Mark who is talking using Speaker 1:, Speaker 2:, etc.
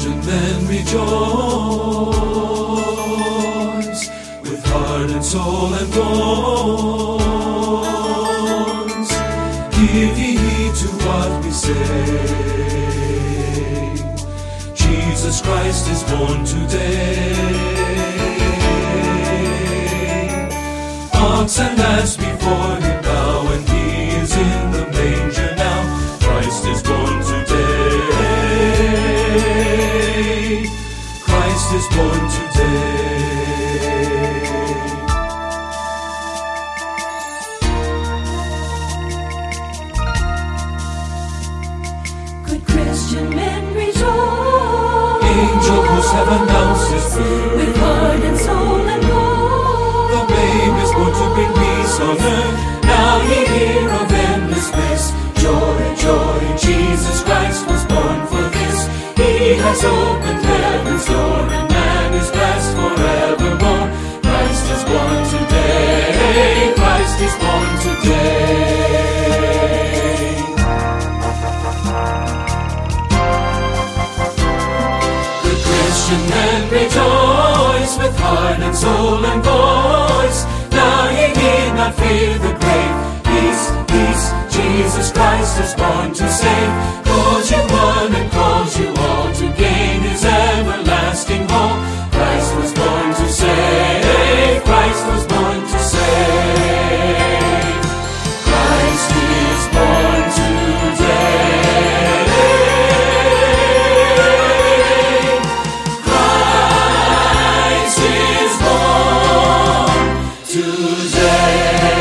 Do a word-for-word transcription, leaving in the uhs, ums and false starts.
Speaker 1: Christian, then rejoice with heart and soul and voice. Give ye heed to what we say. Jesus Christ is born today. Ox and lambs before him bow, and he is in the manger now. Christ is born today. Christ is born today.
Speaker 2: Good Christian men rejoice.
Speaker 1: Angel hosts have announced his birth.
Speaker 2: With heart and soul and voice.
Speaker 1: The babe is born to bring peace on earth. Now ye hear of endless bliss. Joy, joy, Jesus Christ was born for this. He has opened heaven's door, and man is blessed forevermore. Christ is born today. Christ is born today. The Christian men rejoice with heart and soul and voice. Now ye need not fear the grave. Peace, peace, Jesus Christ is born to save. Calls you one and calls you all to gain his everlasting home. Christ was born to save. Christ was born to save. Christ is born today. Christ is born today.